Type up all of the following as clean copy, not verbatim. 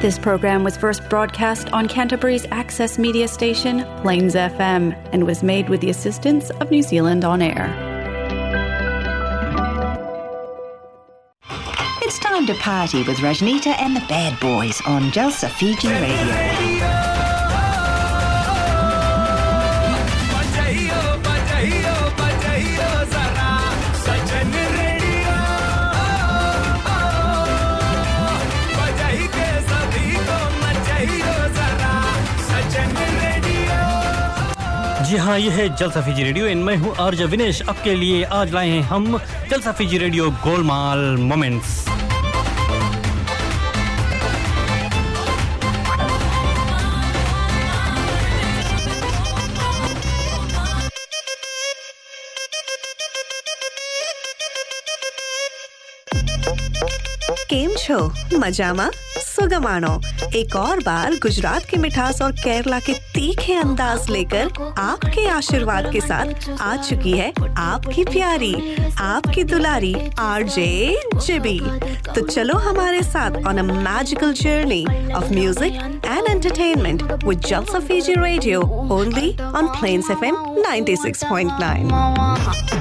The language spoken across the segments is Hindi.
This program was first broadcast on Canterbury's access media station, Plains FM, and was made with the assistance of New Zealand On Air. It's time to party with Rajnita and the Bad Boys on Jalsa Fiji Radio. जी हाँ, ये है जलसा फीजी रेडियो और मैं हूँ आरजे विनेश। आपके लिए आज लाए हैं हम Jalsa Fiji radio Golmaal moments. केम छो मजामा सुगमानो एक और बार गुजरात की मिठास और केरला के तीखे अंदाज लेकर आपके आशीर्वाद के साथ आ चुकी है आपकी प्यारी, आपकी दुलारी आरजे जिबी। तो चलो हमारे साथ on a magical journey of music and entertainment with Jalsa Fiji radio only on Plains FM 96.9।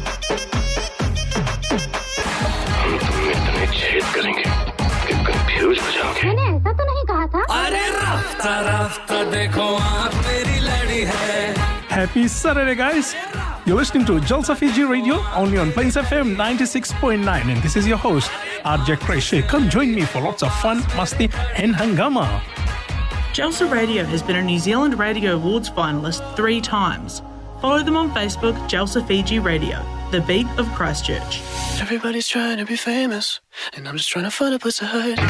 करेंगे कि कंफ्यूज हो जाओगे। मैंने ऐसा तो नहीं कहा था। अरे राफ्ता राफ्ता देखो आप मेरी लड़ी है। Happy Saturday, guys! You're listening to Jalsa Fiji Radio only on Plains FM 96.9, and this is your host RJ Krish. Come join me for lots of fun, masti, and hangama. Jalsa Radio has been a New Zealand Radio Awards finalist 3 times. Follow them on Facebook, Jalsa Fiji Radio, the beat of Christchurch. Everybody's trying to be famous, and I'm just trying to find a place to hide.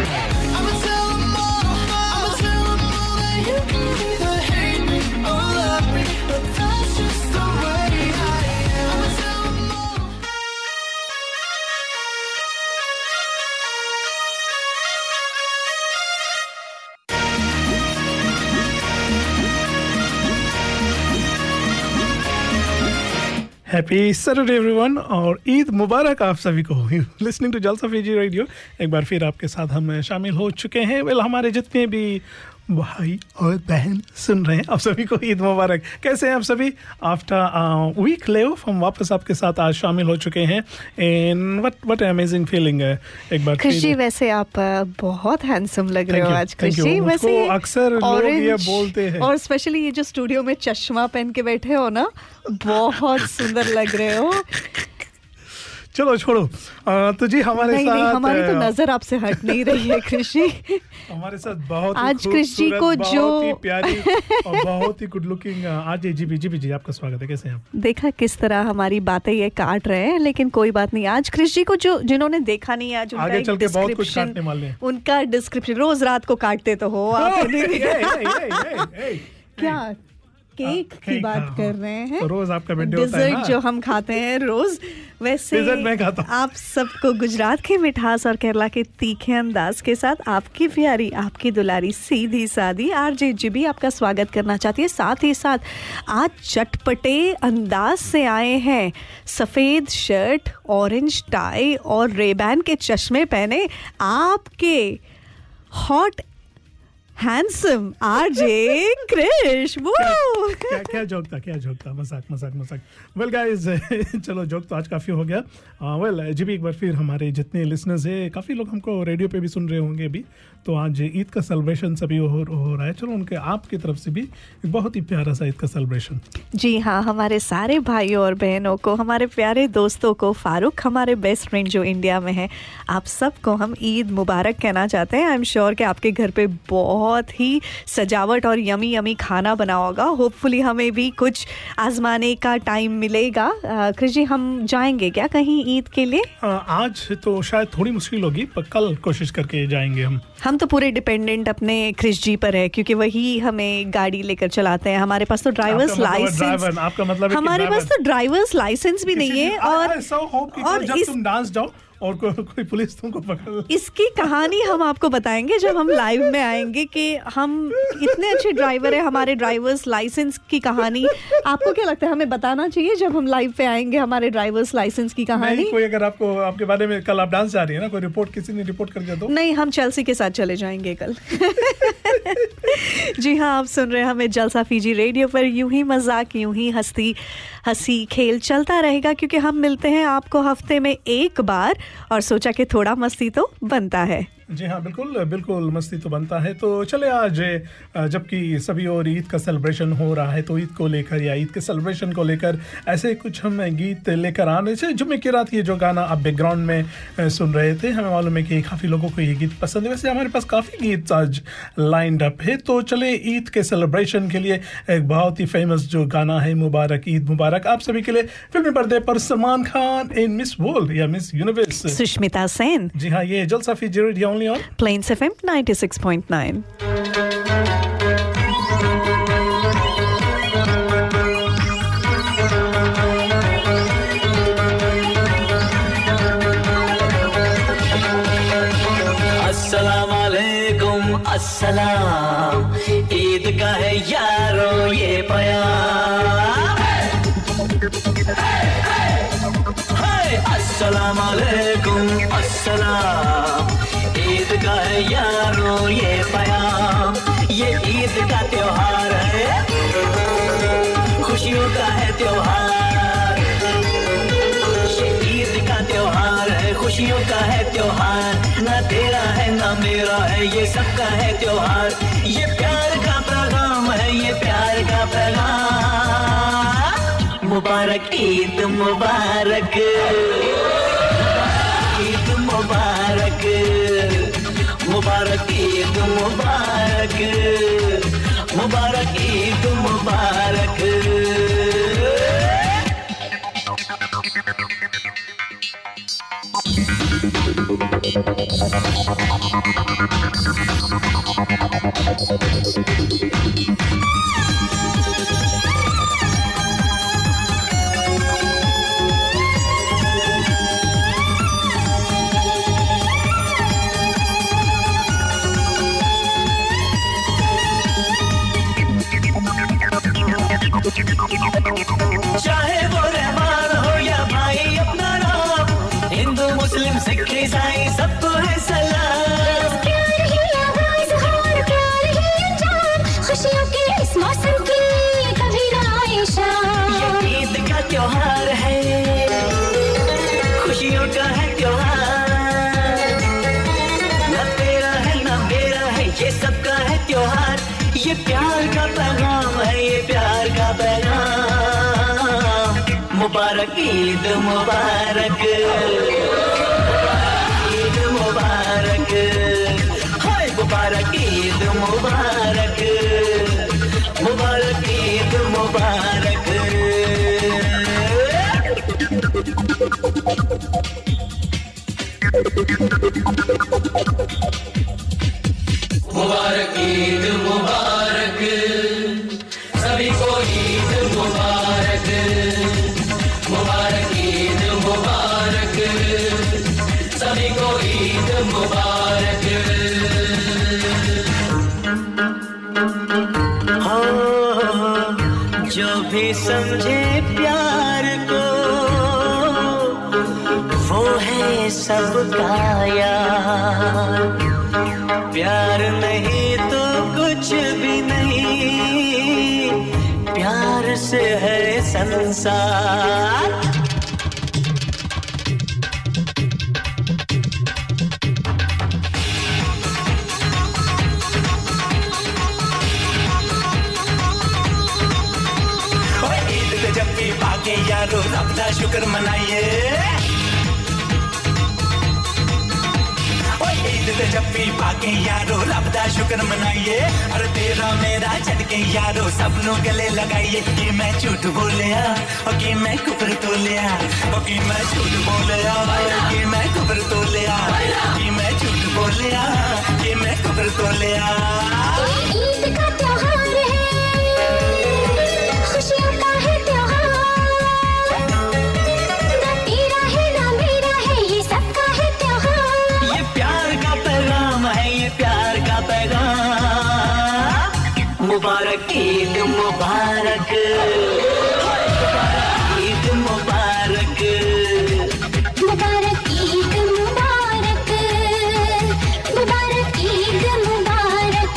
Happy Saturday everyone और ईद मुबारक आप सभी को। Listening to Jalsa Fiji radio एक बार फिर आपके साथ हम शामिल हो चुके हैं। हमारे जितने भी भाई और बहन सुन रहे हैं आप सभी को ईद मुबारक। कैसे हैं आप सभी? आफ्टर वीक ले ऑफ हम वापस आपके साथ आज शामिल हो चुके हैं एंड व्हाट अमेजिंग फीलिंग है। एक बार कृषि वैसे आप बहुत हैंडसम लग रहे हो आज कृषि। वैसे अक्सर लोग ये बोलते हैं और स्पेशली ये जो स्टूडियो में चश्मा पहन के बैठे हो ना, बहुत सुंदर लग रहे हो। चलो छोड़ो तो जी हमारे साथ नहीं, हमारी तो नजर आपसे हट नहीं रही है कृषि। हमारे साथ बहुत आज कृषि को जो बहुत ही प्यारी और बहुत ही गुड लुकिंग आज जी आपका स्वागत है। कैसे हैं आप? देखा किस तरह हमारी बातें ये काट रहे हैं, लेकिन कोई बात नहीं। आज कृषि को जो जिन्होंने देखा नहीं आज उनका आगे चल के बहुत कुछ काटने वाले हैं। उनका डिस्क्रिप्शन रोज रात को काटते तो हो आप। क्या केक की बात कर रहे हैं? तो रोज आपका बर्थडे होता है ना? डिजर्ट जो हम खाते हैं रोज, वैसे मैं खाता हूं। आप सबको गुजरात की मिठास और केरला के तीखे अंदाज के साथ आपकी प्यारी, आपकी दुलारी, सीधी सादी आरजे जिबी आपका स्वागत करना चाहती है। साथ ही साथ आज चटपटे अंदाज से आए हैं, सफेद शर्ट, ऑरेंज टाई और रेबैन के चश्मे पहने आपके हॉट हैंडसम आरजे क्रिश। वो क्या जोक था मजाक। वेल गाइस चलो जोक तो आज काफी हो गया। वेल जी भी एक बार फिर हमारे जितने लिसनर्स हैं, काफी लोग हमको रेडियो पे भी सुन रहे होंगे अभी, तो आज ईद का सेलिब्रेशन सभी हो रहा है। चलो उनके आपकी तरफ से भी बहुत ही प्यारा सा ईद का सेलिब्रेशन। जी हाँ, हमारे सारे भाइयों और बहनों को, हमारे प्यारे दोस्तों को, फारूक हमारे बेस्ट फ्रेंड जो इंडिया में है, आप सबको हम ईद मुबारक कहना चाहते हैं। आई एम श्योर कि आपके घर पे बहुत ही सजावट और यमी यमी खाना बना होगा। होपफुली हमें भी कुछ आजमाने का टाइम मिलेगा। कृषि हम जाएंगे क्या कहीं ईद के लिए? आज तो शायद थोड़ी मुश्किल होगी, पर कल कोशिश करके जाएंगे हम तो पूरे डिपेंडेंट अपने क्रिश जी पर है, क्योंकि वही हमें गाड़ी लेकर चलाते हैं। हमारे पास तो ड्राइवर्स लाइसेंस, आपका मतलब हमारे पास तो ड्राइवर्स लाइसेंस भी नहीं है। और जब तुम डांस जाओ और कोई पुलिस तुमको पकड़। इसकी कहानी हम आपको बताएंगे जब हम लाइव में आएंगे कि हम इतने अच्छे ड्राइवर हैं, हमारे ड्राइवर्स लाइसेंस की कहानी आपको क्या लगता है हमें बताना चाहिए जब हम लाइव पे आएंगे हमारे ड्राइवर्स लाइसेंस की कहानी? नहीं, कोई अगर आपको आपके बारे में कल आप डांस जा रही है ना, कोई रिपोर्ट किसी ने रिपोर्ट कर दिया तो? नहीं, हम चेल्सी के साथ चले जाएंगे कल। जी हाँ, आप सुन रहे हैं हमें जलसा फीजी रेडियो पर। यूं ही मजाक, यूं ही हंसी खेल चलता रहेगा क्योंकि हम मिलते हैं आपको हफ्ते में एक बार और सोचा कि थोड़ा मस्ती तो बनता है। जी हाँ, बिल्कुल बिल्कुल मस्ती तो बनता है। तो चले आज जबकि सभी और ईद का सेलिब्रेशन हो रहा है तो ईद को लेकर या ईद के सेलिब्रेशन को लेकर ऐसे कुछ हम गीत लेकर आने से जुम्मे की रात ये जो गाना आप बैकग्राउंड में सुन रहे थे, हमें मालूम है कि काफ़ी लोगों को ये गीत पसंद है। वैसे हमारे पास काफ़ी गीत आज लाइंड अप है, तो चले ईद के सेलिब्रेशन के लिए एक बहुत ही फेमस जो गाना है मुबारक ईद मुबारक आप सभी के लिए। फिल्मी पर्दे पर Salman Khan in Miss World या मिस यूनिवर्स सुष्मिता सेन। जी हाँ, ये Jalsa Fiji radio only on Plains FM 96.9. अस्सलाम वालेकुम अस्सलाम, ईद का है यारो ये प्यार। अस्सलाम वालेकुम अस्सलाम, ईद का है यारो ये प्याम। ये ईद का त्योहार है, खुशियों का है त्योहार। ये ईद का त्योहार है, खुशियों का है त्योहार। ना तेरा है ना मेरा है, ये सबका है त्योहार। ये प्यार का पैगाम है, ये प्यार का पैगाम। मुबारक ईद मुबारक, ईद मुबारक, मुबारक ईद मुबारक, मुबारक ईद मुबारक। चाहे वो रहमान हो या भाई अपना नाम, हिंदू मुस्लिम सिख ईसाई सबको है सलाम। प्यार ही आवाज़ हो और प्यार ही अंजाम, खुशियों के इस मौसम की कभी ना आए शाम। ये ईद का त्योहार है, खुशियों का है त्योहार। ना तेरा है ना मेरा है, ये सबका है त्योहार। ये प्यार का पैगाम है, ये प्यार का पैगाम। मुबारक ईद मुबारक, ईद मुबारक, हाय मुबारक ईद मुबारक, मुबारक ईद मुबारक। मुबारक ईद मुबारक, सभी को ईद मुबारक। मुबारक ईद मुबारक, सभी को ईद मुबारक। हाँ, जो भी समझे प्यार को वो है सबका यार। प्यार नहीं तो कुछ भी नहीं, प्यार से है संसार। ईद पे जब भी पाके यारो रब दा शुक्र मनाइए। ईद पे जब भी पाके यारो रब दा शुक्र मनाइए। और तेरा मेरा झटके यारो सब नु गले लगाइए। कि मैं झूठ बोलिया और कि मैं कुफर तोलिया, और कि मैं झूठ बोलिया कि मैं कुफर तोलिया, कि मैं झूठ बोलिया कि मैं कुफर तोलिया। ईद का त्योहार है, खुशियों का है त्योहार। ना तेरा है ना मेरा है, ये सबका है मुबारक ईद मुबारक ईद मुबारक मुबारक ईद मुबारक मुबारक ईद मुबारक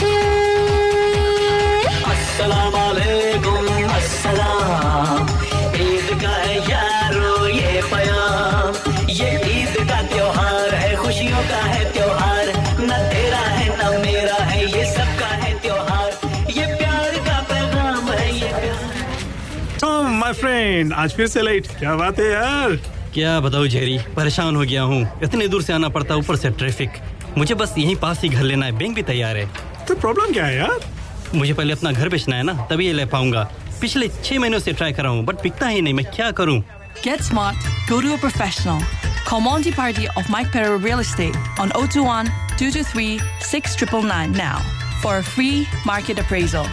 अस्सलाम वालेकुम अस्सलाम ईद का है यारो ये प्याम ये ईद का त्योहार है खुशियों का है त्योहार न तेरा है न मेरा है ये सबका है त्योहार ये प्यार का पैगाम है ये प्यार माय फ्रेंड आज फिर से लेट क्या बात है यार क्या बताऊं जेरी परेशान हो गया हूँ इतने दूर से आना पड़ता ऊपर से ट्रैफिक मुझे बस यहीं पास ही घर लेना है बैंक भी तैयार है तो प्रॉब्लम क्या है यार मुझे पहले अपना घर बेचना है ना तभी ये ले पाऊंगा पिछले 6 महीनों से ट्राई कर रहा हूँ बट बिकता ही नहीं मैं क्या करूँ Get smart, go to a professional. Call Monty Party of Mike Perro Real Estate on 021-223-6999 now for a free market appraisal.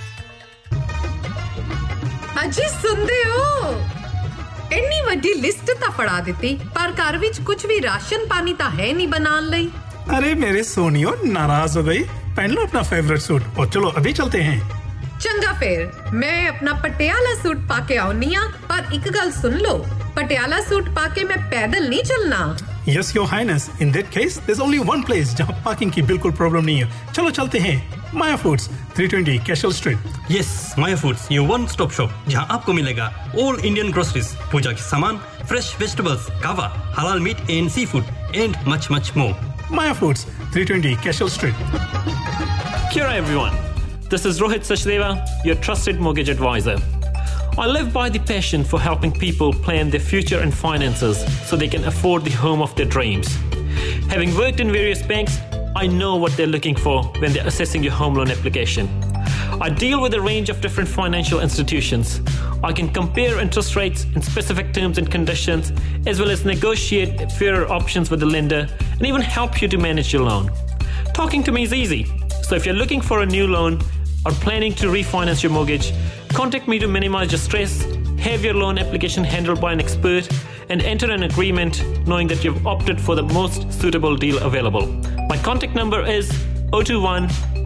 अजी सुनदे हो ਇੰਨੀ ਵੱਡੀ ਲਿਸਟ ਤਾਂ ਫੜਾ ਦਿੱਤੀ ਪਰ ਘਰ ਵਿੱਚ ਕੁਝ ਵੀ ਰਾਸ਼ਨ ਪਾਣੀ ਤਾਂ ਹੈ ਨਹੀਂ ਬਣਾਉਣ ਲਈ अरे मेरे सोनियो नाराज हो गई पहन लो अपना फेवरेट सूट और चलो अभी चलते हैं ਚੰਗਾ ਫੇਰ ਮੈਂ ਆਪਣਾ ਪਟਿਆਲਾ ਸੂਟ ਪਾ ਕੇ ਆਉਣੀ ਆ ਪਰ ਇੱਕ ਗੱਲ ਸੁਣ ਲਓ ਪਟਿਆਲਾ ਸੂਟ ਪਾ ਕੇ ਮੈਂ ਪੈਦਲ ਨਹੀਂ ਚੱਲਣਾ Yes, Your Highness. In that case, there's only one place जहाँ parking की बिल्कुल प्रॉब्लम नहीं है चलो चलते हैं Maya Foods 320 Cashel Street Yes, Maya Foods, your one-stop shop जहाँ आपको मिलेगा all Indian groceries, पूजा के सामान, fresh vegetables, kava, halal meat and seafood, and much more. Maya Foods 320 Cashel Street Kia ora everyone. This is Rohit Sachdeva, your trusted mortgage advisor. I live by the passion for helping people plan their future and finances so they can afford the home of their dreams. Having worked in various banks, I know what they're looking for when they're assessing your home loan application. I deal with a range of different financial institutions. I can compare interest rates and specific terms and conditions, as well as negotiate fairer options with the lender and even help you to manage your loan. Talking to me is easy. So if you're looking for a new loan or planning to refinance your mortgage, contact me to minimize your stress, have your loan application handled by an expert, and enter an agreement knowing that you've opted for the most suitable deal available. My contact number is 021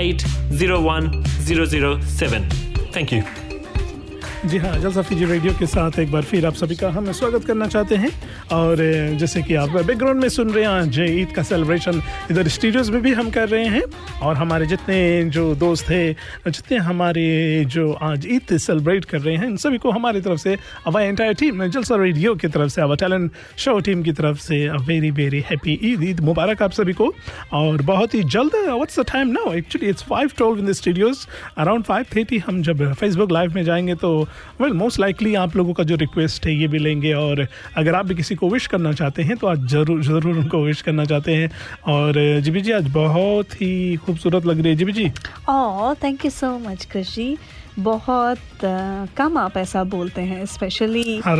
1801 007. Thank you. जी हाँ जलसा फीजी रेडियो के साथ एक बार फिर आप सभी का हम स्वागत करना चाहते हैं और जैसे कि आप बैकग्राउंड में सुन रहे हैं आज ईद का सेलिब्रेशन इधर स्टूडियोज में भी हम कर रहे हैं और हमारे जितने जो दोस्त हैं जितने हमारे जो आज ईद सेलिब्रेट कर रहे हैं इन सभी को हमारी तरफ से हमारी एंटायर टीम जलसा रेडियो की तरफ से हमारे टैलेंट शो टीम की तरफ से वेरी वेरी हैप्पी ईद मुबारक आप सभी को और बहुत ही जल्द what's the time now actually it's 5:12 in the studios around 5:30 हम जब फेसबुक लाइव में जाएंगे तो वेल मोस्ट लाइकली आप लोगों का जो रिक्वेस्ट है ये भी लेंगे और अगर आप भी किसी को विश करना चाहते हैं तो आज ज़रूर उनको विश करना चाहते हैं और जीबी जी आज बहुत ही खूबसूरत लग रही है GB ji oh thank you so much Krish ji बहुत कम आप ऐसा बोलते हैं स्पेशली हर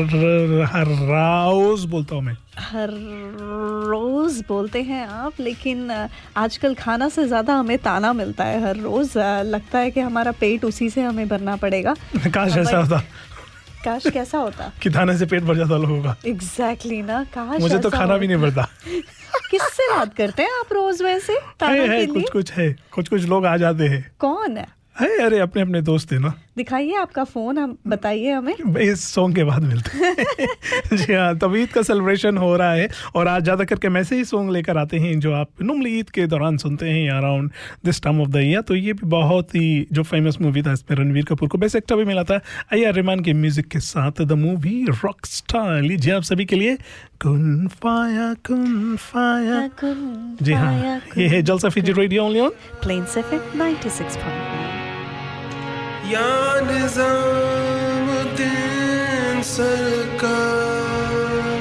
रोज बोलता हूँ मैं हर रोज बोलते हैं आप लेकिन आजकल खाना से ज़्यादा हमें ताना मिलता है हर रोज़ लगता है कि हमारा पेट उसी से हमें भरना पड़ेगा काश ऐसा होता काश कैसा होता कि खाने से पेट भर जाता लोगों का एग्जैक्टली ना काश मुझे तो खाना भी नहीं भरता किससे बात करते हैं आप रोज वैसे है कुछ लोग आ जाते हैं कौन है अरे अपने अपने दोस्त है ना दिखाइए आपका फोन हम बताइए हमें इस सॉन्ग के बाद मिलते हैं जी हाँ तब ईद का सेलिब्रेशन हो रहा है और आज ज़्यादा करके मैं से ही सॉन्ग लेकर आते हैं जो आप नॉर्मली ईद के दौरान सुनते हैं around this time of the year तो ये भी बहुत ही जो फेमस मूवी था इसमें रणवीर कपूर को बेस्ट एक्टर भी मिला था A.R. रहमान के म्यूजिक के साथ द मूवी रॉकस्टार लीजिए आप सभी के लिए कुन फाया जी हाँ ये है Jalsa Fiji radio only on Plains FM 96.9 या निज़ामुद्दीन सरकार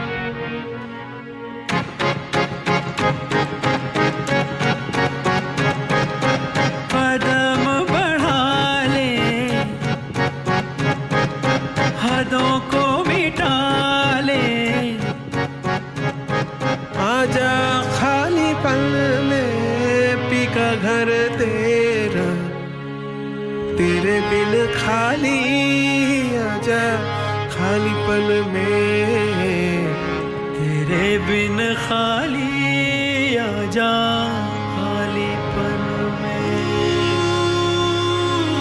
कदम बढ़ा ले हदों को मिटा ले आजा खाली पल में पीका घर तेरा तेरे बिन खाली आजा खाली पल में तेरे बिन खाली आजा खाली पल में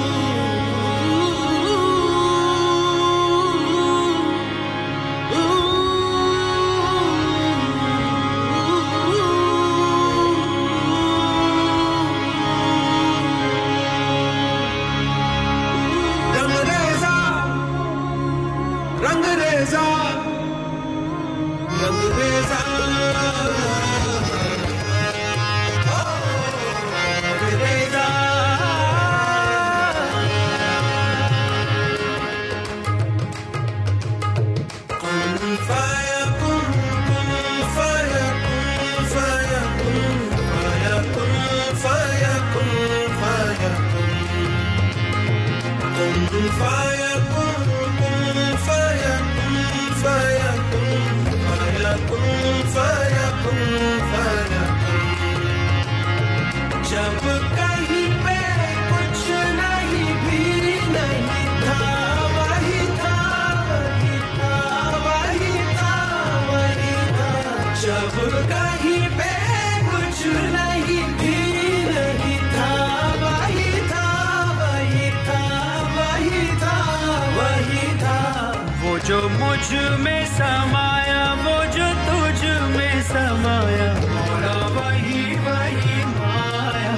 मुझ में समाया वो जो तुझ में समाया मोरा वही वही माया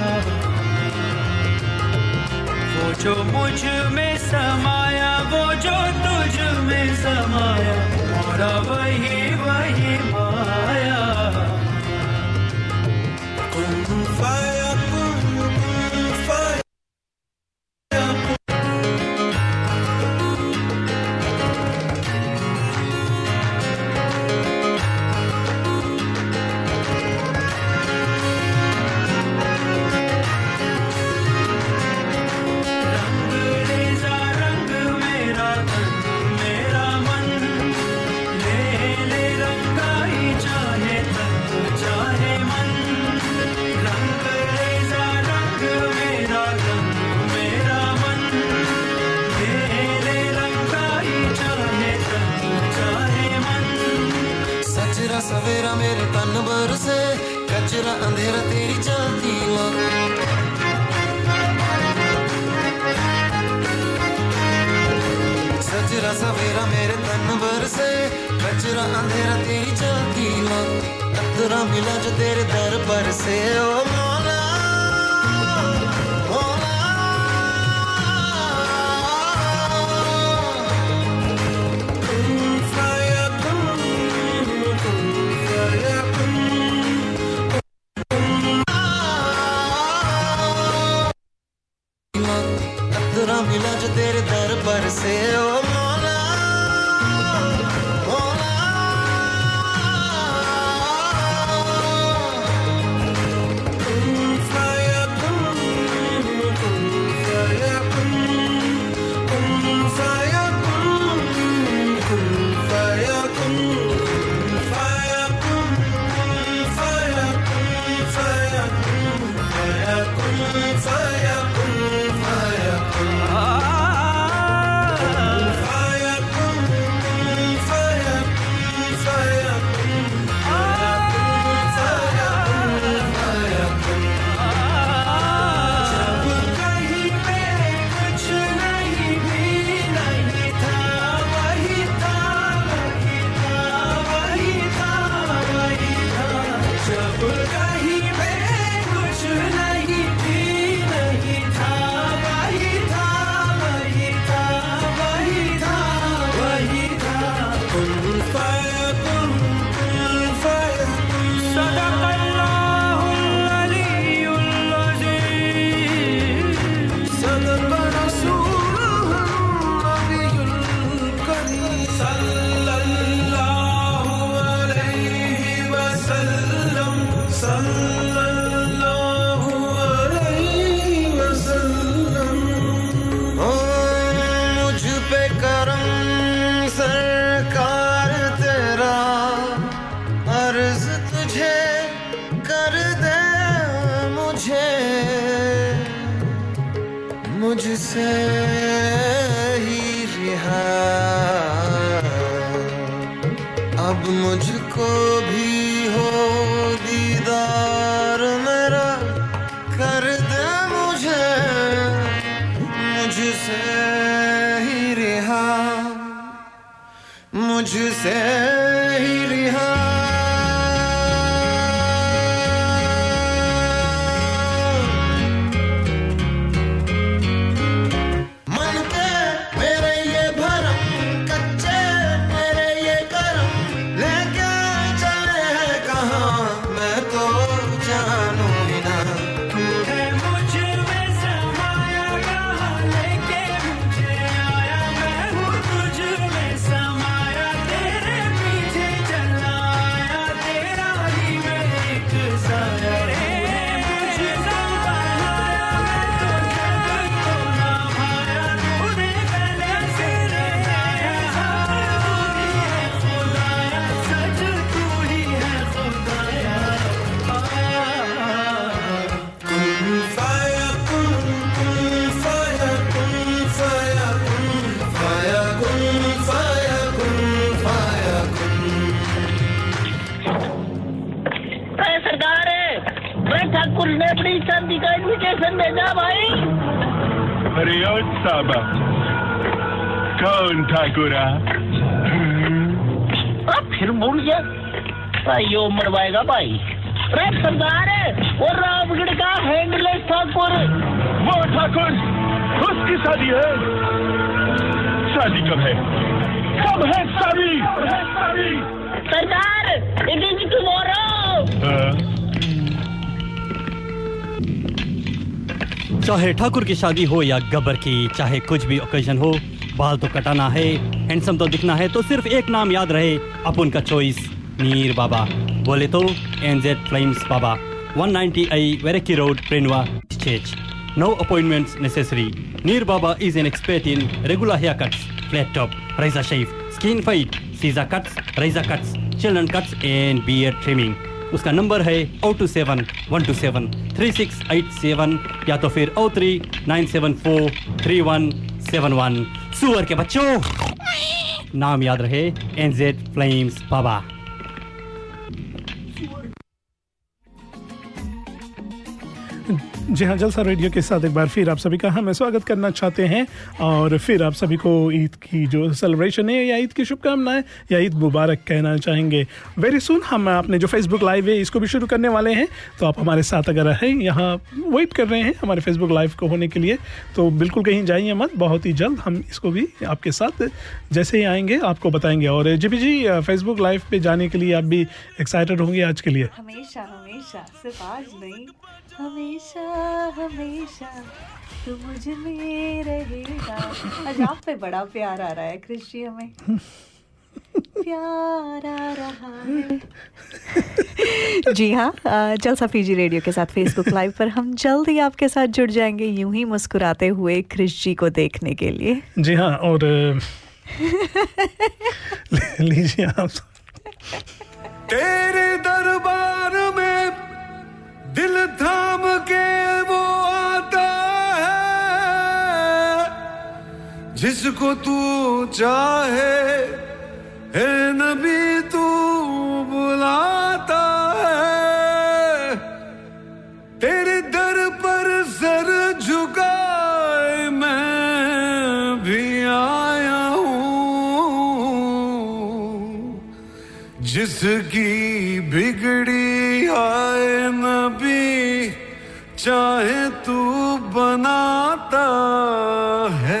वो जो मुझ में समाया वो जो तुझ में समाया मोरा वही वही माया कुन फाया कुन फाया सवेरा मेरे तन भर से कचरा अंधेरा तेरी चलती लो सचरा सवेरा मेरे तन भर से कचरा अंधेरा तेरी चलती लो कतरा मिला जो तेरे दर पर से ओ मौला मिला जो तेरे दर पर से ओ मौला मौला कुन फाया कुन फाया कुन फाया कुन फाया कुन फाया कुन फाया कुन फाया कुन फाया कुन फाया कुन मुझसे ही रिहा अब मुझको भी हो दीदार मेरा कर दे मुझे मुझसे ही रिहा मुझसे ही रिहा ठाकुर ने अपनी शादी का इन्विटेशन भेजा भाई। अरे ओ साबा कौन ठाकुरा? फिर भूल गया। भाइयों मरवाएगा भाई। अरे सरदार वो रामगढ़ का हैंडलेस ठाकुर। वो ठाकुर उसकी शादी है। शादी कब है? कब है शादी? सरदार इट इज टुमारो। चाहे ठाकुर की शादी हो या गब्बर की, चाहे कुछ भी ओकेजन हो, बाल तो कटाना है, हैंडसम तो दिखना है, तो सिर्फ एक नाम याद रहे अपन का चॉइस, नीर बाबा। बोले तो NZ Flames बाबा, 190I Veraki Road, Prenua, Church. No appointments necessary. Neer Baba is an expert in regular haircuts, flat top, razor shave, skin fade, Caesar cuts, razor cuts, children cuts and beard trimming. उसका नंबर है 027-127-3687 या तो फिर 039743171। सुअर के बच्चों, नाम याद रहे NZ Flames बाबा। जी हाँ, जलसा रेडियो के साथ एक बार फिर आप सभी का हम स्वागत करना चाहते हैं और फिर आप सभी को ईद की जो सेलिब्रेशन है या ईद की शुभकामनाएं या ईद मुबारक कहना चाहेंगे। वेरी सुन हम अपने जो फेसबुक लाइव है इसको भी शुरू करने वाले हैं, तो आप हमारे साथ अगर हैं यहाँ वेट कर रहे हैं हमारे फेसबुक लाइव को होने के लिए, तो बिल्कुल कहीं जाइए मत, बहुत ही जल्द हम इसको भी आपके साथ जैसे ही आएंगे आपको बताएंगे। और जी फेसबुक लाइव पे जाने के लिए आप भी एक्साइटेड होंगे आज के लिए? हमेशा हमेशा, सिर्फ आज नहीं, हमेशा हमेशा तू मुझ में रहेगा। आज आप पे बड़ा प्यार आ रहा है क्रिश जी, हमें प्यार आ रहा है। जी हाँ, जलसा फीजी रेडियो के साथ फेसबुक लाइव पर हम जल्द ही आपके साथ जुड़ जाएंगे, यूं ही मुस्कुराते हुए क्रिश जी को देखने के लिए। जी हाँ, और लीजिए आप। तेरे दरबार में दिल थाम के वो आता है जिसको तू चाहे, है नबी तू बुलाता है। तेरे दर पर सर झुकाए मैं भी आया हूँ, जिसकी बिगड़ी आए नबी चाहे तू बनाता है।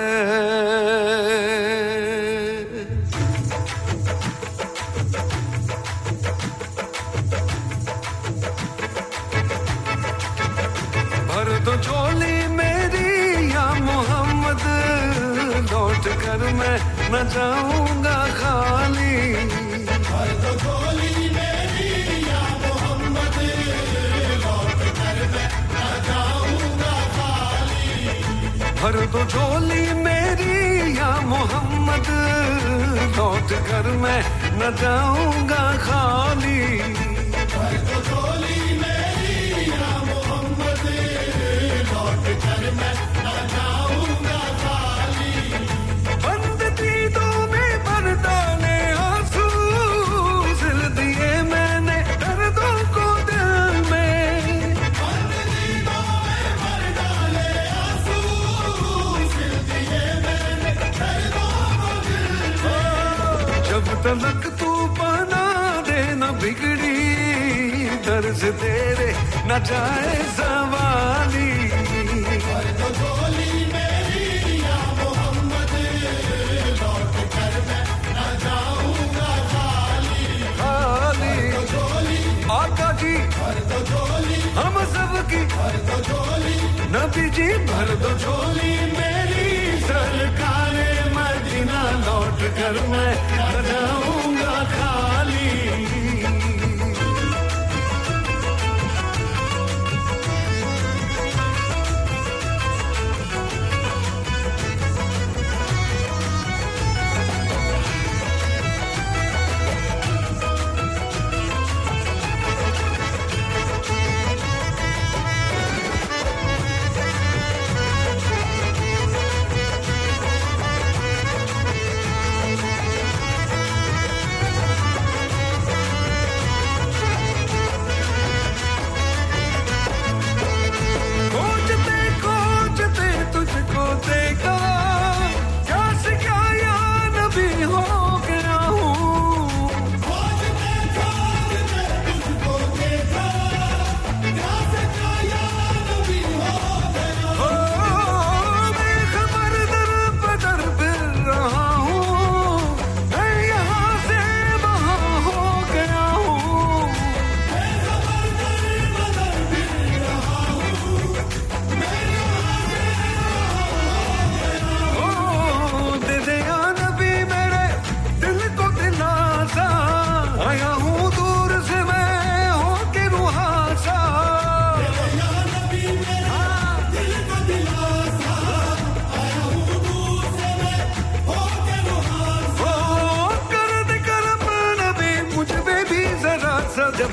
भर दो झोली मेरी या मोहम्मद, लौट कर मैं न जाऊंगा खाली। भर दो झोली मेरी या मोहम्मद, लौट कर मैं न जाऊंगा खाली। भर दो झोली मेरी या मोहम्मद, लौट कर मैं न जाऊंगा खाली। भर दो झोली मेरी या मोहम्मद, लौट कर मैं न जाऊंगा खाली। बंद दीदों में बरदाने आंसू सिल दिए मैंने दर्दों को दिल में। बंद दीदों में बरदाने आंसू सिल दिए मैंने दर्दों को दिल में। जब तलक तू बना दे न बिगड़ी दर्द तेरे न जाए सवाली। भर दो झोली मेरी या मोहम्मद, लौट कर मैं न जाऊंगा खाली। खाली झोली आका की भर दो झोली, हम सब की भर दो झोली, नबी जी भर दो झोली मेरी सरकारे मदीना, लौट कर मैं न जाऊंगा खाली।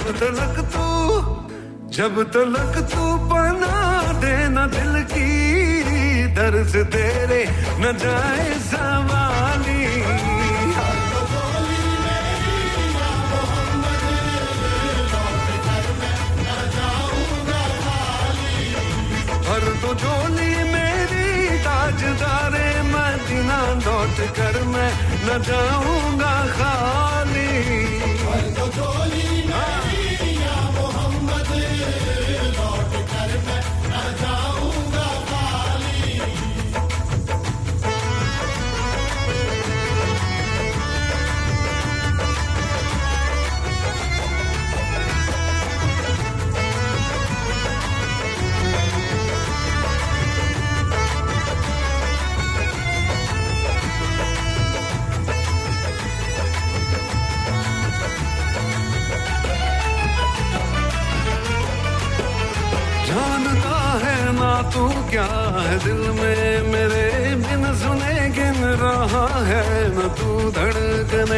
जब तलक तू बना देना दिल की दर्द तेरे न जाए सवाली भर तो झोली मेरी ताजदारे मदीना लौट कर मैं न जाऊंगा खाली भर तो झोली मेरी या मोहम्मद लौट कर मैं न जाऊंगा खाली जानता है ना तू क्या है दिल में मेरे बिन सुने गिन रहा है न तू धड़कने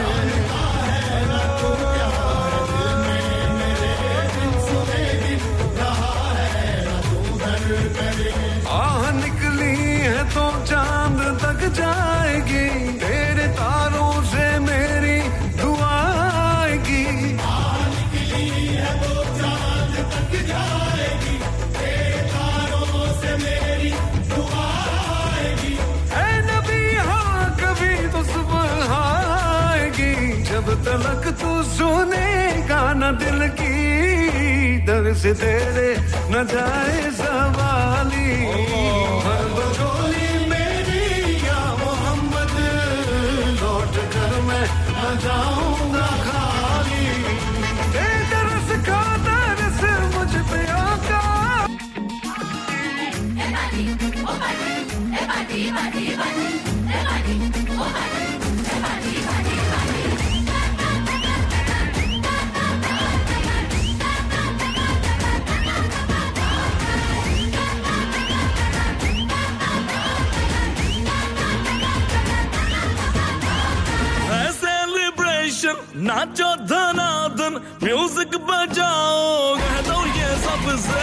आह निकली है तो चांद तक जाएगी तेरे तारों से मेरी दुआ आएगी आह निकली है तो चांद तक जाएगी तेरे तारों से मेरी दुआ आएगी ऐ नबी हाँ कभी तो सुबह आएगी जब तलक तू सुनेगा न दिल की दर से तेरे न जाए सवाली हर बजोली मेरी या मोहम्मद लौट कर मैं न जाऊंगा खाली दरस का दरस मुझ पे आका नाचो धनाधन म्यूजिक बजाओ कह दो ये सबसे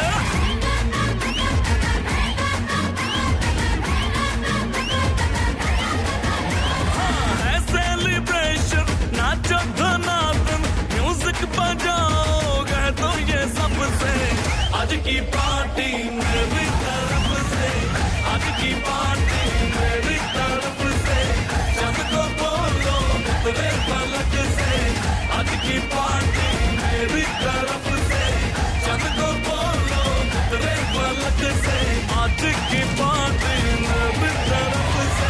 है सेलिब्रेशन नाचो धनाधन म्यूजिक बजाओ कह दो ये सबसे आज की पार्टी मेरी तरफ से आज की पार्टी मेरी तरफ से सबको बोलो तेरे पलक से आज की पार्टी मेरी तरफ से सबको बोलो तेरे पलक से आज की पार्टी मेरी तरफ से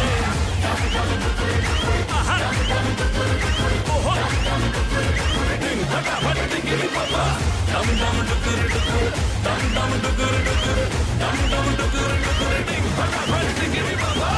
डम डम डुकुर डुकुर डम डम डुकुर डुकुर डम डम डुकुर डुकुर डिंग फटाफट गिरी बाबा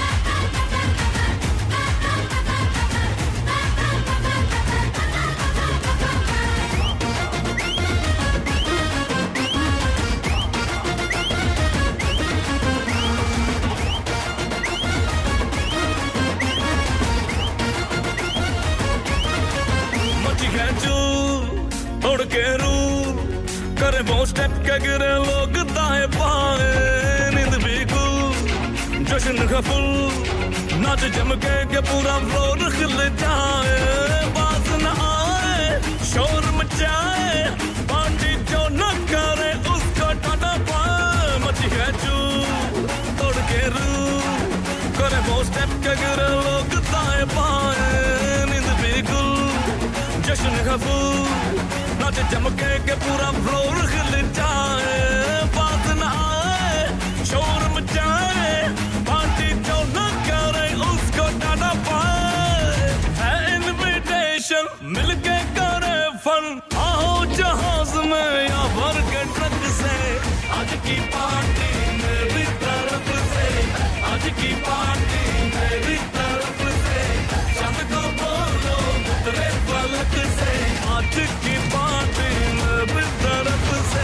तोड़ के रूल करे वो स्टेप के गिरे लोग दाएं बाएं नींद भी गुल जश्न का फुल नाच जम के पूरा फ्लोर खिल जाए बात न आए शोर मचाए पार्टी जो न करे उसको टाटा पाए मची है चूल तोड़ के रूल करे वो स्टेप के गिरे लोग दाएं बाएं नींद भी गुल जश्न का फूल नाच चमके के पूरा फ्लोर खिल जाए बात न आए शोर मचाए पार्टी जो न करे उसको टाटा पाए है इनविटेशन मिलके करे फन आओ जहाज में या भर के ट्रक से आज की पार्टी मेरी तरफ से आज की पार्टी मेरी तरफ से सबको बोलो तेरे पलक से आज की पार्टी मेरी तरफ से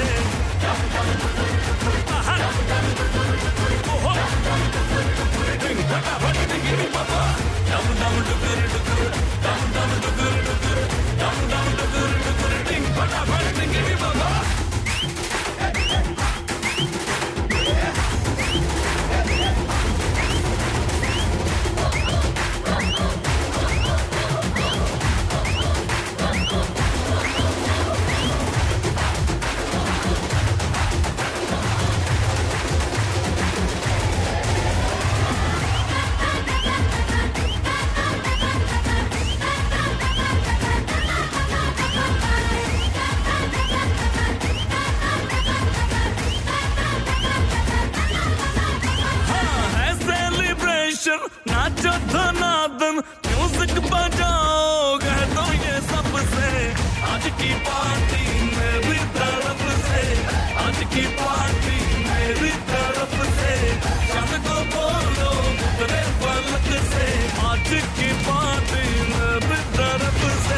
डम डम डुकुर डुकुर डम डम डुकुर डुकुर फंक्शन नाचो धनादन म्यूजिक बजाओ कह दो ये सबसे आज की पार्टी मेरी तरफ से आज की पार्टी मेरी तरफ से शाम को बोलो तेरे पलक से आज की पार्टी मेरी तरफ से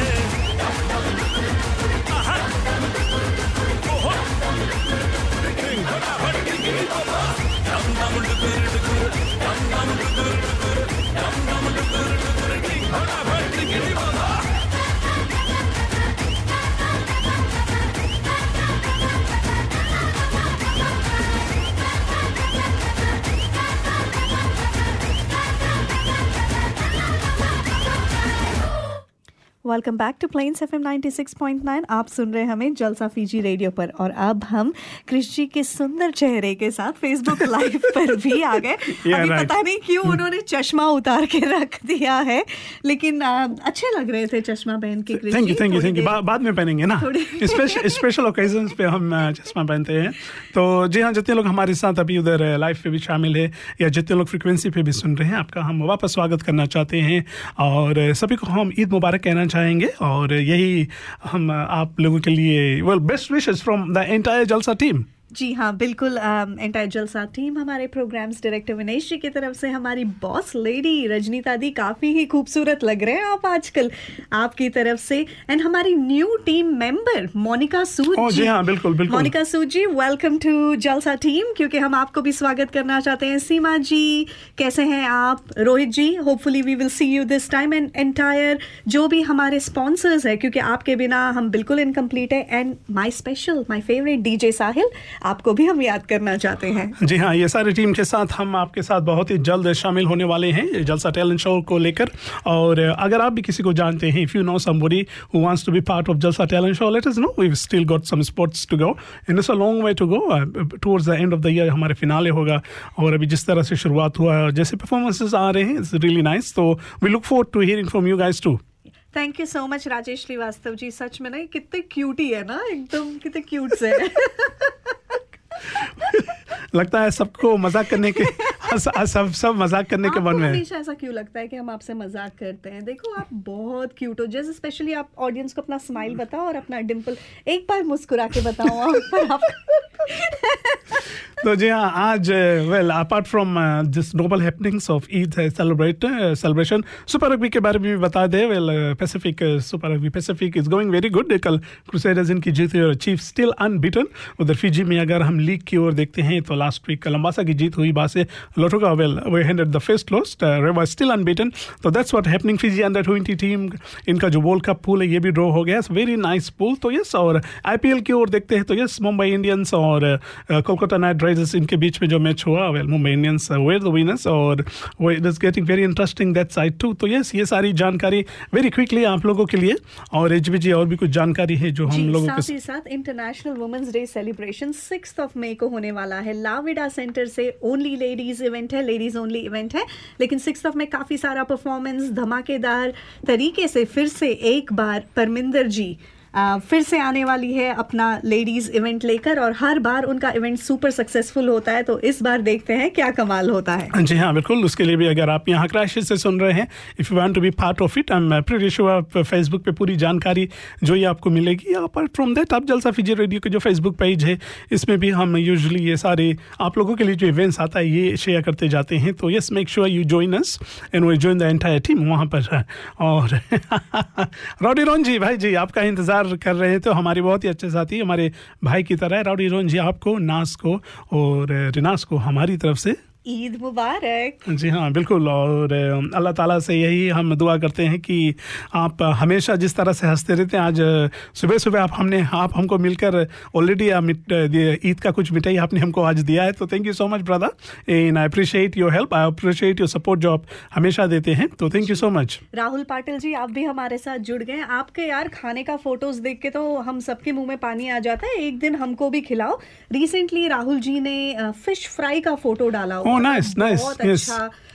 welcome back to Plains FM 96.9। आप सुन रहे हैं हमें जलसा फीजी रेडियो पर और अब हम कृष जी के सुंदर चेहरे के साथ फेसबुक लाइव पर भी आ गए। अभी पता नहीं क्यों उन्होंने चश्मा उतार के रख दिया है, लेकिन अच्छे लग रहे थे चश्मा पहन के। Thank you. बाद में पहनेंगे ना, स्पेशल ओकेजन्स पे हम चश्मा पहनते हैं। तो जी हाँ, जितने लोग हमारे साथ अभी उधर लाइव पे भी शामिल है या जितने लोग फ्रिक्वेंसी पे भी सुन रहे हैं, आपका हम वापस स्वागत करना चाहते हैं और सभी को हम ईद मुबारक कहना चाहेंगे। और यही हम आप लोगों के लिए best wishes from the entire Jalsa team. जी हाँ, बिल्कुल। एंटायर जलसा टीम, हमारे प्रोग्राम्स डायरेक्टर विनेश जी की तरफ से हमारी बॉस लेडी रजनीता दी, काफ़ी ही खूबसूरत लग रहे हैं आप आजकल आपकी तरफ से। एंड हमारी new team member Monika Sood ji. जी हाँ, बिल्कुल। Monika Sood ji, welcome to Jalsa team, क्योंकि हम आपको भी स्वागत करना चाहते हैं। सीमा जी कैसे हैं आप? Rohit ji, hopefully we will see you this time. And entire जो भी हमारे स्पॉन्सर्स है, क्योंकि आपके बिना हम बिल्कुल इनकम्प्लीट है। And my favourite DJ Sahil, आपको भी हम याद करना चाहते हैं। जी हाँ, ये सारी टीम के साथ हम आपके साथ बहुत ही जल्द शामिल होने वाले हैं जलसा टैलेंट शो को लेकर। और अगर आप भी किसी को जानते हैं, if you know somebody who wants to be part of Jalsa Talent Show, let us know. We've still got some spots to go and it's a long way to go. Towards the end of the year हमारे फिनाले होगा और अभी जिस तरह से शुरुआत हुआ है, जैसे परफॉर्मेंसेस आ रहे हैं, it's really nice. So we look forward to hearing from you guys too. Thank you so much Rajesh Srivastava ji. सच में ना कितने क्यूटी है ना, एकदम कितने क्यूट से लगता है सबको मजाक करने के सब मजाक करने के मन में। हमेशा ऐसा क्यों लगता है कि हम आपसे मजाक करते हैं? देखो आप बहुत क्यूट हो। जैसे स्पेशली आप ऑडियंस को अपना स्माइल बताओ और अपना डिम्पल एक बार मुस्कुरा के बताओ आप। तो जी हाँ, आज apart from this noble happenings of Eid celebration, super rugby के बारे में भी बता दें। Pacific super rugby Pacific is going very good. कल क्रूसेडर्स इनकी जीत हुई और चीफ स्टिल अनबीटन। फिजी में अगर हम लीग की ओर देखते हैं तो लास्ट वीक लंबासा की जीत हुई बासे लोटोगा वे handed the first lost, Rewa still unbeaten. तो that's what happening. Fiji under twenty team, इनका जो वर्ल्ड कप पूल है ये भी ड्रॉ हो गया। Very nice pool. तो यस, और आईपीएल की ओर देखते हैं तो यस, मुंबई इंडियंस और कोलकाता नाइट राइडर्स, इनके बीच में जो मैच हुआ, Mumbai Indians were the winners और it is getting very interesting that side too. तो यस, ये सारी जानकारी वेरी क्विकली आप लोगों के लिए। और एचबीजी और भी कुछ जानकारी है जो हम लोगों के साथ इंटरनेशनल वुमेन्स डे सेलिब्रेशन 6 मई को होने वाला है। लाविडा सेंटर से ओनली लेडीज इवेंट है, लेडीज ओनली इवेंट है, लेकिन 6 में काफी सारा परफॉर्मेंस धमाकेदार तरीके से फिर से एक बार परमिंदर जी फिर से आने वाली है अपना लेडीज इवेंट लेकर, और हर बार उनका इवेंट सुपर सक्सेसफुल होता है। तो इस बार देखते हैं क्या कमाल होता है। जी हाँ, बिल्कुल। उसके लिए भी अगर आप यहाँ क्रैशेस से सुन रहे हैं, if you want to be part of it, I am pretty sure Facebook पे पूरी जानकारी जो ये आपको मिलेगी। अपार्ट फ्रॉम दैट, आप जलसा फीजी रेडियो के जो फेसबुक पेज है, इसमें भी हम यूजुअली ये सारे आप लोगों के लिए जो इवेंट्स आता है ये शेयर करते जाते हैं। तो yes, make sure you join us and we join the entire team वहाँ पर। और रॉडी रोन जी, भाई जी आपका इंतजार कर रहे हैं। तो हमारे बहुत ही अच्छे साथी, हमारे भाई की तरह राउडी रोन जी, आपको, नास को और रिनास को हमारी तरफ से ईद मुबारक। जी हाँ, बिल्कुल। और अल्लाह ताला से यही हम दुआ करते हैं कि आप हमेशा जिस तरह से हंसते रहते हैं, आज सुबह सुबह आप हमको मिलकर ऑलरेडी ईद का कुछ मिठाई आपने हमको आज दिया है। तो thank you so much brother, and I appreciate your help, I appreciate your support जो आप हमेशा देते हैं। तो thank you so much. Rahul Patil ji, आप भी हमारे साथ जुड़ गए। आपके यार खाने का फोटोज देख के तो हम सबके मुंह में पानी आ जाता है। एक दिन हमको भी खिलाओ। रिसेंटली राहुल जी ने फिश फ्राई का फोटो डाला, नाइस बहुत अच्छा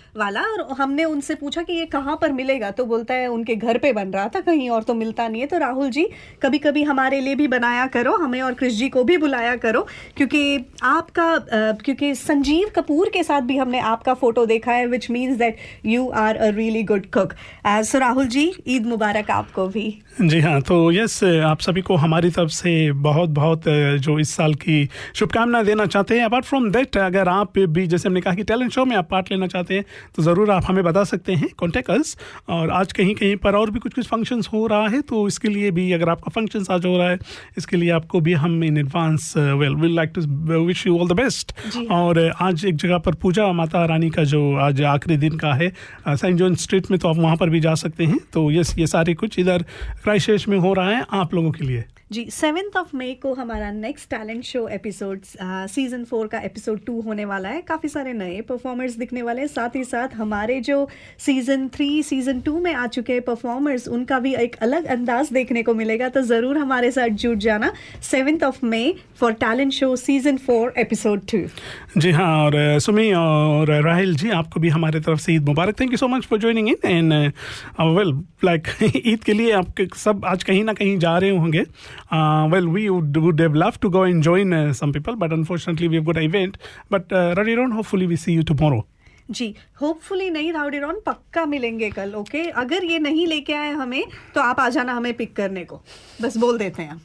वाला, और हमने उनसे पूछा कि ये कहाँ पर मिलेगा, तो बोलता है उनके घर पे बन रहा था, कहीं और तो मिलता नहीं है। तो राहुल जी कभी कभी हमारे लिए भी बनाया करो, हमें और क्रिश जी को भी बुलाया करो, क्योंकि आपका क्योंकि संजीव कपूर के साथ भी हमने आपका फोटो देखा है, which means that you are a really good cook. So Rahul ji, Eid मुबारक आपको भी। जी हाँ, तो यस, आप सभी को हमारी तरफ से बहुत बहुत जो इस साल की शुभकामनाएं देना चाहते हैं। अपार्ट फ्रॉम दैट, अगर आप भी जैसे हमने कहा कि टैलेंट शो में आप पार्ट लेना चाहते हैं तो ज़रूर आप हमें बता सकते हैं, कॉन्टेक्ट अस। और आज कहीं कहीं पर और भी कुछ फंक्शंस हो रहा है, तो इसके लिए भी अगर आपका फंक्शंस आज हो रहा है, इसके लिए आपको भी हम in advance we like to wish you all the best. और आज एक जगह पर पूजा माता रानी का जो आज आखिरी दिन का है, सेंट जॉन स्ट्रीट में, तो आप वहाँ पर भी जा सकते हैं। तो यस, ये सारे कुछ इधर क्राइस्ट में हो रहा है आप लोगों के लिए। जी, 7 मई को हमारा next talent show episode season 4 का एपिसोड 2 होने वाला है। काफ़ी सारे नए परफॉर्मर्स दिखने वाले हैं, साथ ही साथ हमारे जो सीजन 3 सीजन 2 में आ चुके हैं परफॉर्मर्स, उनका भी एक अलग अंदाज देखने को मिलेगा। तो ज़रूर हमारे साथ जुड़ जाना 7 मई for talent show season 4 episode 2। जी हाँ, और सुमी और राहिल जी, आपको भी हमारे तरफ से ईद मुबारक। Thank you so much for joining in and well, like Eid के लिए आप सब आज कहीं ना कहीं जा रहे होंगे। Well, we would have loved to go and join some people, but unfortunately we've got an event. But Radiron, hopefully we see you tomorrow. जी, होपफुली नहीं राउडीरॉन, पक्का मिलेंगे कल। ओके, अगर ये नहीं लेके आए हमें तो आप आ जाना हमें पिक करने को, बस बोल देते हैं।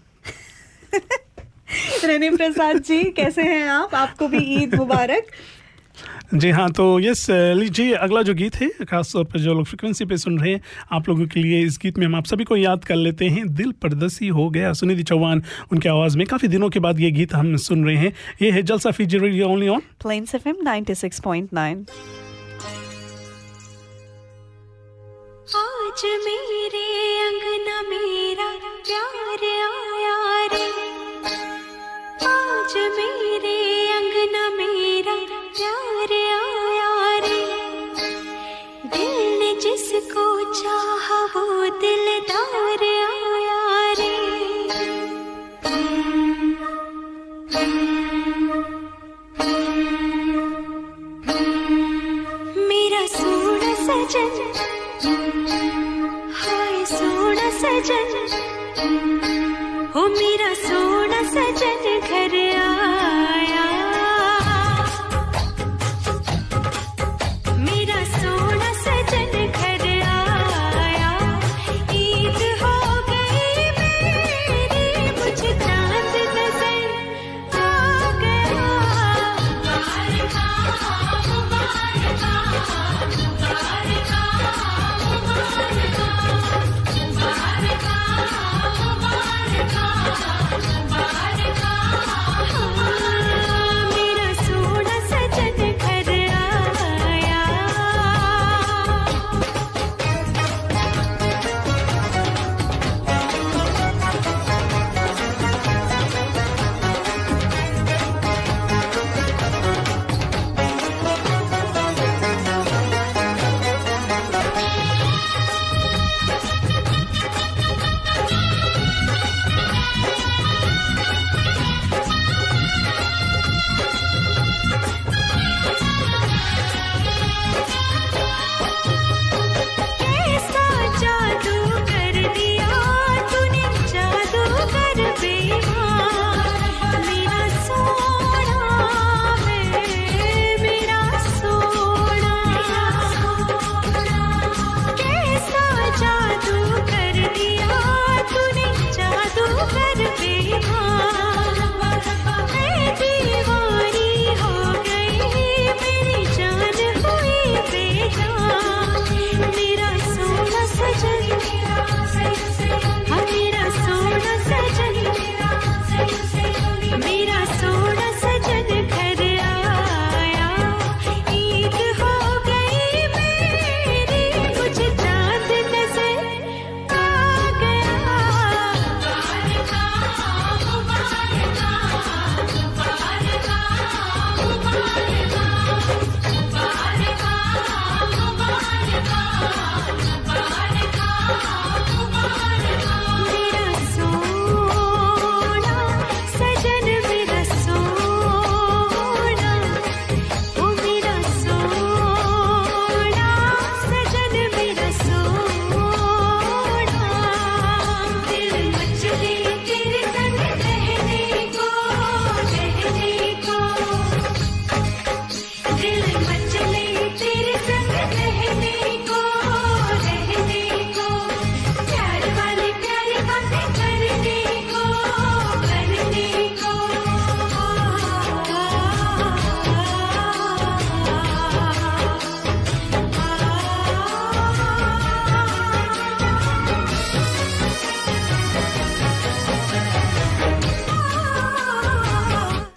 रेनी प्रसाद जी, कैसे हैं आप? आपको भी ईद मुबारक। जी हाँ, तो यस लीजिए अगला जो गीत है, खासतौर पर जो लोग फ्रिक्वेंसी पे सुन रहे हैं, आप लोगों के लिए इस गीत में हम आप सभी को याद कर लेते हैं। दिल परदेसी हो गया, सुनिधि चौहान उनकी आवाज़ में। काफ़ी दिनों के बाद ये गीत हम सुन रहे हैं। ये है Jalsa Fiji radio only on Plains FM 96.9। आज मेरे अंगना मेरा प्यार आया रे, आज मेरे अंगना मेरा प्यार आया रे, दिल ने जिसको चाहा वो दिलदार आया रे। मेरा सोना सजन, हाय सोना सजन, हो मेरा सोना सजन घर आ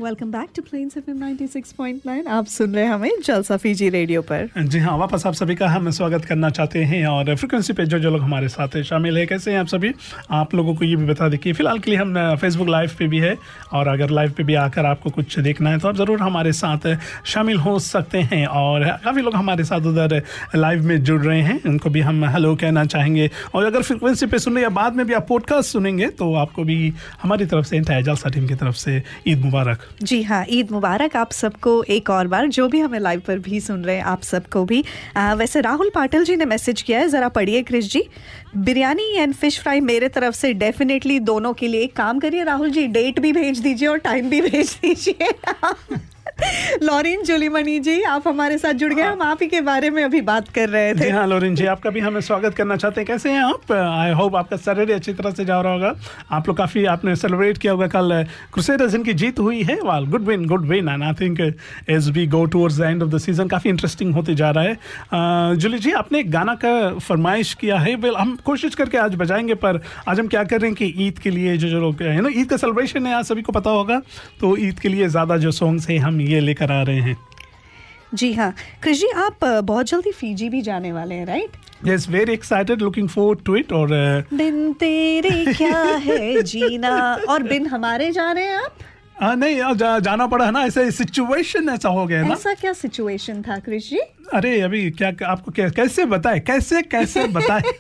welcome back to Plains FM 96.9। आप सुन रहे हैं हमें जलसा फीजी रेडियो पर। जी हाँ, वापस आप सभी का हम स्वागत करना चाहते हैं और फ्रीक्वेंसी पे जो लोग हमारे साथ शामिल है, कैसे हैं आप सभी। आप लोगों को ये भी बता दें कि फिलहाल के लिए हम फेसबुक लाइव पे भी है और अगर लाइव पे भी आकर आपको कुछ देखना है तो आप ज़रूर हमारे साथ शामिल हो सकते हैं। और काफ़ी लोग हमारे साथ उधर लाइव में जुड़ रहे हैं, उनको भी हम हेलो कहना चाहेंगे। और अगर फ्रीक्वेंसी पे सुन रहे या बाद में भी आप पॉडकास्ट सुनेंगे तो आपको भी हमारी तरफ से एंटायर जलसा टीम की तरफ से ईद मुबारक। जी हाँ, ईद मुबारक आप सबको एक और बार, जो भी हमें लाइव पर भी सुन रहे हैं आप सबको भी। वैसे राहुल पाटिल जी ने मैसेज किया है, ज़रा पढ़िए Krish ji. Biryani and fish fry मेरे तरफ से डेफिनेटली दोनों के लिए। एक काम करिए राहुल जी, डेट भी भेज दीजिए और टाइम भी भेज दीजिए। लॉरेन जुलीमनी जी, आप हमारे साथ जुड़ गए, हम आप ही के बारे में अभी बात कर रहे थे। जी हाँ लॉरेन जी, आपका भी हमें स्वागत करना चाहते हैं। कैसे हैं आप? आई होप आपका सैटरडे अच्छी तरह से जा रहा होगा। आप लोग काफ़ी आपने सेलिब्रेट किया होगा। कल क्रूसेडर्स इनकी जीत हुई है। Well good win and I think as we go towards the end of the season काफ़ी इंटरेस्टिंग होते जा रहा है। जूली जी, आपने एक गाना का फरमाइश किया है। वेल, हम कोशिश करके आज बजाएंगे, पर आज हम क्या कर रहे हैं कि ईद के लिए जो लोग है ना, ईद का सेलिब्रेशन है, आज सभी को पता होगा, तो ईद के लिए ज़्यादा जो सॉन्ग्स हैं हम ये लेकर आ रहे हैं। जी हाँ कृष जी, आप बहुत जल्दी फीजी भी जाने वाले हैं, right? Yes, very excited, looking forward to it। और बिन तेरे क्या है जीना, और बिन हमारे जा रहे हैं आप? नहीं, जाना पड़ा ना, ऐसा सिचुएशन ऐसा हो गया ना। ऐसा क्या सिचुएशन था कृष जी? अरे अभी क्या आपको कैसे बताए, कैसे बताए।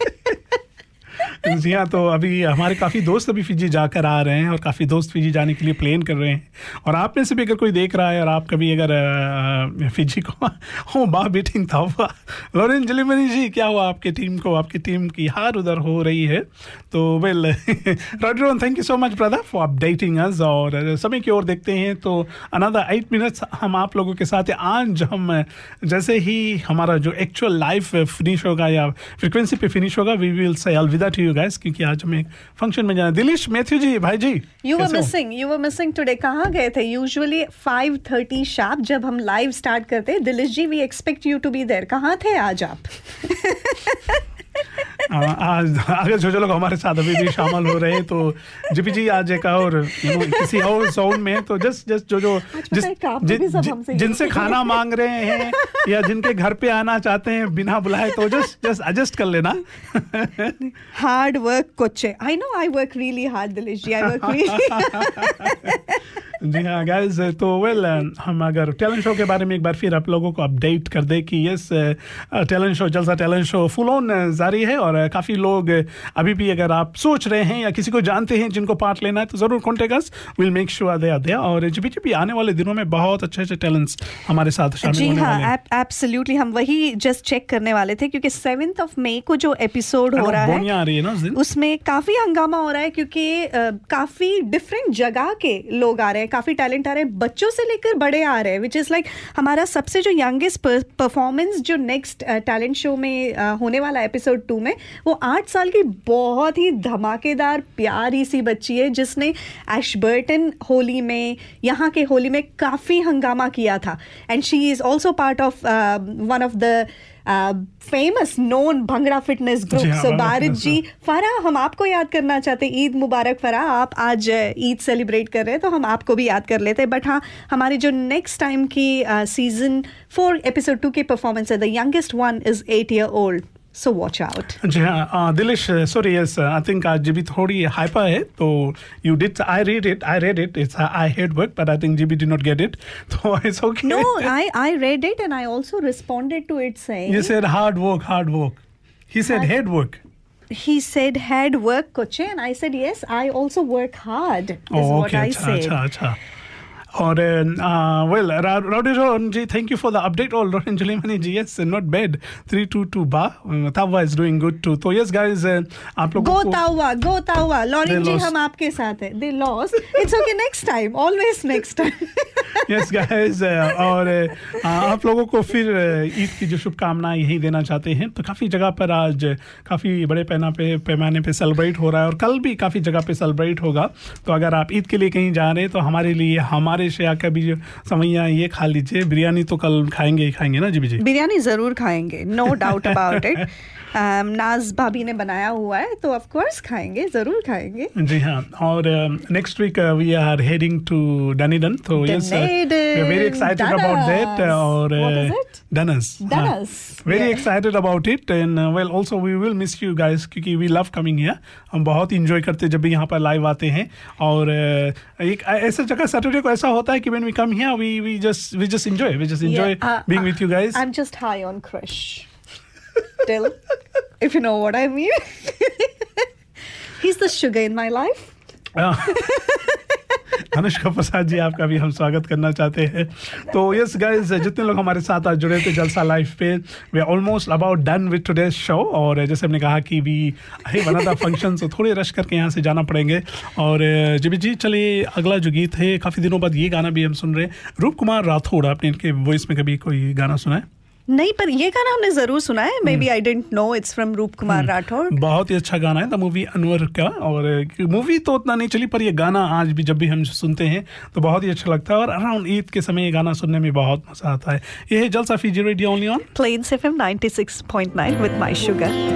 जी हाँ, तो अभी हमारे काफ़ी दोस्त अभी फिजी जाकर आ रहे हैं और काफ़ी दोस्त फिजी जाने के लिए प्लान कर रहे हैं। और आप में से भी अगर कोई देख रहा है और आप कभी अगर फिजी को हो बा बीटिंग था हुआ, लॉरेन जुलीमनी जी, क्या हुआ आपके टीम को? आपकी टीम की हार उधर हो रही है। तो well Rodron, thank you so much brother for updating us. और समय की ओर देखते हैं तो अनदर 8 मिनट्स हम आप लोगों के साथ हैं। आज हम जैसे ही हमारा जो एक्चुअल लाइव फिनिश होगा या फ्रिक्वेंसी पे फिनिश होगा, वी विल से अलविदा टू यू गाइस, क्योंकि आज हमें फंक्शन में जाना। दिलीश मैथ्यू जी, भाई जी, यू वर मिसिंग टुडे। कहाँ गए थे? यूजुअली 5:30 शार्प जब हम लाइव स्टार्ट करते हैं, Dilish ji we expect you to be there. कहाँ थे आज आप? आज अगर जो लोग हमारे साथ अभी भी शामिल हो रहे हैं तो जीपी जी आज एक और किसी और जोन में, तो जस्ट जो जिनसे खाना मांग रहे हैं या जिनके घर पे आना चाहते हैं बिना बुलाए, तो जस्ट एडजस्ट कर लेना। हार्ड वर्क कोचे, I know I work really hard Dilish ji, I work really. जी हाँ गाइज, तो वेल हम अगर टैलेंट शो के बारे में एक बार फिर आप लोगों को अपडेट कर दे कि yes, talent show, Jalsa talent show full on जारी है। और काफ़ी लोग अभी भी अगर आप सोच रहे हैं या किसी को जानते हैं जिनको पार्ट लेना है तो ज़रूर contact us, will make sure they are there. और जीपी आने वाले दिनों में बहुत अच्छे टैलेंट्स हमारे साथ शामिल होने वाले हैं। एब्सोल्युटली, हम वही जस्ट चेक करने वाले थे क्योंकि 7 मई को जो एपिसोड हो रहा है, आ रही है ना उस दिन, उसमें काफ़ी हंगामा हो रहा है क्योंकि काफ़ी डिफरेंट जगह के लोग आ रहे हैं, काफ़ी टैलेंट आ रहे हैं, बच्चों से लेकर बड़े आ रहे हैं, विच इज़ लाइक हमारा सबसे जो यंगेस्ट परफॉर्मेंस जो नेक्स्ट टैलेंट शो में होने वाला एपिसोड 2 में, वो 8 साल की बहुत ही धमाकेदार प्यारी सी बच्ची है जिसने एशबर्टन होली में, यहाँ के होली में काफ़ी हंगामा किया था। And she is also part of one of the famous known bhangra fitness group. So Barid ji, Farah, हम आपको याद करना चाहते हैं। ईद मुबारक फराह, आप आज ईद सेलिब्रेट कर रहे हैं तो हम आपको भी याद कर लेते हैं। बट हाँ, हमारी जो नेक्स्ट टाइम की सीजन 4 एपिसोड 2 की परफॉर्मेंस है, the youngest one is 8 year old, so watch out। जी हाँ Dilish, sorry, yes, I think आज जीबी थोड़ी हाइपर है, तो you did, I read it, it's I hate work, but I think GB did not get it, so it's okay। No, I read it and I also responded to it saying, you said hard work, he said hard work, he said hard work Koche, and I said yes, I also work hard, is what I said। अच्छा। और वेल रॉडी जी, thank you for the update. और लॉरेन जुलीमनी जी, yes, not bad, 322 Ba, Tavua is doing good too. तो यस गाइस, आप लोग गो तावा लॉरेन जी, हम आपके साथ हैं। They lost, it's okay, next time, always next time. Yes guys, और आप लोगों को फिर ईद की जो शुभकामनाएं यही देना चाहते हैं। तो काफ़ी जगह पर आज काफ़ी बड़े पैमाने पे सेलिब्रेट हो रहा है और कल भी काफ़ी जगह पे सेलिब्रेट होगा। तो अगर आप ईद के लिए कहीं जा रहे हैं तो हमारे लिए, हमारे बारिश या कभी जो समैया ये खा लीजिए, बिरयानी तो कल खाएंगे ही खाएंगे ना जी? बिरयानी जरूर खाएंगे, नो डाउट अबाउट इट। नाज भाभी ने बनाया हुआ है तो ऑफ कोर्स खाएंगे, जरूर खाएंगे। जी हाँ, और next week we are heading to Dunedin, तो yes we are very excited about that. और डनस, very excited about it. And well also we will miss you guys, क्योंकि वी लव कमिंग हियर। हम बहुत इंजॉय करते हैं जब भी यहाँ पर लाइव आते हैं। और एक ऐसा जगह सैटरडे को ऐसा होता है कि when we come here we just enjoy being with you guys. I am just high on crush still, if you know what I mean. He's the sugar in my life. Anushka Prasad ji, आपका भी हम स्वागत करना चाहते हैं। तो यस गाइस, जितने लोग हमारे साथ आज जुड़े थे जलसा लाइव पे, we are almost about done with today's show. और जैसे हमने कहा कि वी है वन ऑफ द फंक्शन, तो थोड़े रश करके यहाँ से जाना पड़ेंगे। और जी चलिए, अगला जो गीत है, काफ़ी दिनों बाद ये गाना भी हम सुन रहे हैं। रूप कुमार राठौड़, आपने इनके वॉइस में कभी कोई गाना सुना है? नहीं, पर ये गाना हमने जरूर सुना है। Maybe I didn't know it's from Roop Kumar Rathore. बहुत ही अच्छा गाना है, द मूवी अनवर का। और मूवी तो उतना नहीं चली, पर ये गाना आज भी जब भी हम सुनते हैं तो बहुत ही अच्छा लगता है। और अराउंड ईद के समय ये गाना सुनने में बहुत मजा आता है। ये है Jalsa Fiji radio only on Plains FM 96.9 with my sugar.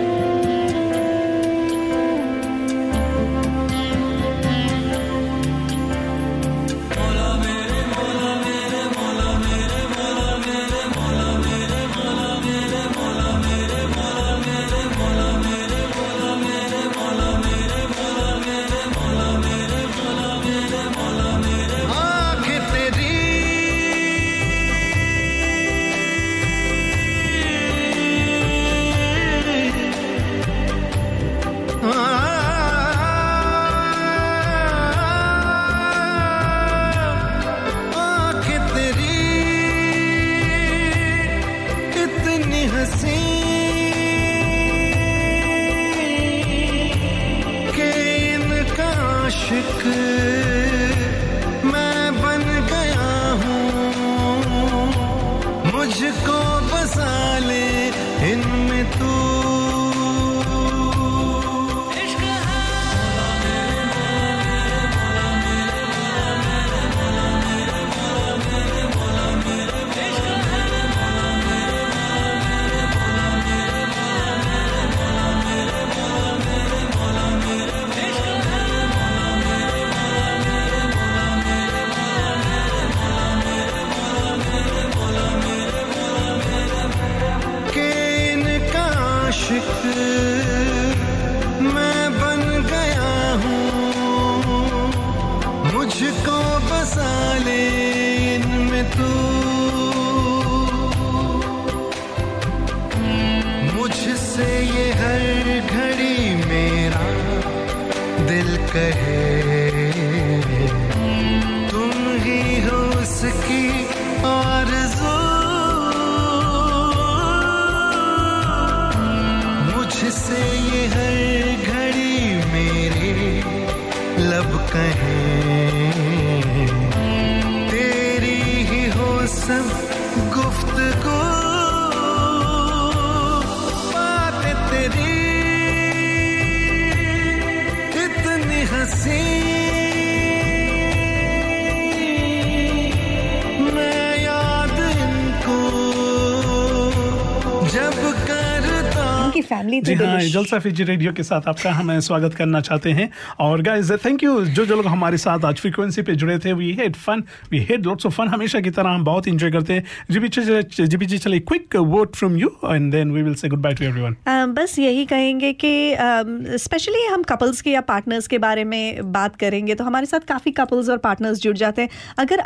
जी हाँ, जलसा फीजी रेडियो के साथ आपका हम स्वागत करना चाहते हैं। और गाइस थैंक यू जो लोग हमारे साथ आज फ्रीक्वेंसी पे जुड़े थे। We had lots of fun, हमेशा की तरह हम बहुत एंजॉय करते हैं। जीबी जी चलिए, quick word from you and then we will say goodbye to everyone. बस यही कहेंगे कि स्पेशली हम कपल्स के या पार्टनर्स के बारे में बात करेंगे तो हमारे साथ काफ़ी कपल्स और पार्टनर्स जुड़ जाते हैं।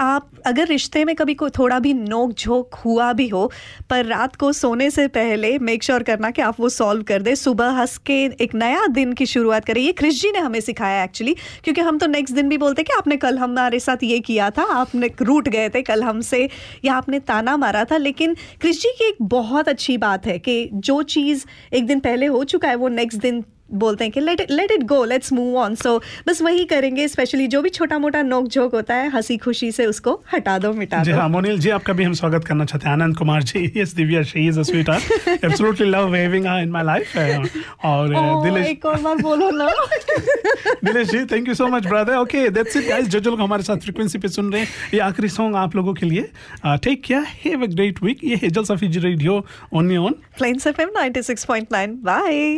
अगर रिश्ते में कभी कोई थोड़ा भी नोक झोंक हुआ भी हो, पर रात को सोने से पहले मेक श्योर करना कि आप वो सॉल्व कर दे, सुबह हंस के एक नया दिन की शुरुआत करें। ये क्रिश जी ने हमें सिखाया एक्चुअली, क्योंकि हम तो नेक्स्ट दिन भी बोलते कि आपने कल हमारे साथ ये किया था, आपने रूठ गए थे कल हमसे, या आपने ताना मारा था। लेकिन क्रिश जी की एक बहुत अच्छी बात है कि जो चीज़ एक दिन पहले हो चुका है वो नेक्स्ट दिन बोलते हैं कि let it go, let's move on. So बस वही करेंगे. स्पेशली जो भी छोटा मोटा नोक झोंक होता है, हंसी खुशी से उसको हटा दो, मिटा जी दो. हाँ, मोनिल जी आपका भी हम स्वागत करना चाहते हैं. Anand Kumar ji, yes Divya, she is a sweetheart. Absolutely love having her in my life. और दिलेश, एक और बार बोलो ना. Dilesh ji, thank you so much brother. Okay, that's it guys. जो लोग हमारे साथ फ्रीक्वेंसी पे सुन रहे हैं, ये आखिरी सॉन्ग आप लोगों के लिए. Take care, have a great week. ये है Jalsa Fiji radio only on Plains FM 96.9. Bye.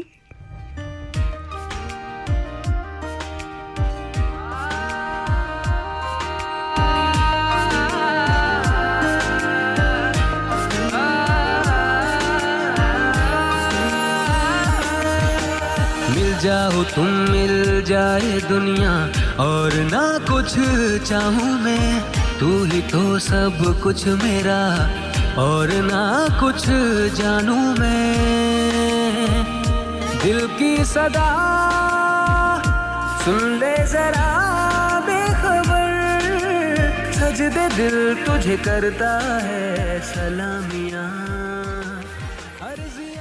जाओ तुम, मिल जाए दुनिया और ना कुछ चाहूं मैं, तू ही तो सब कुछ मेरा और ना कुछ जानूं मैं. दिल की सदा सुन ले जरा बेखबर, सजदे दिल तुझे करता है सलामियां.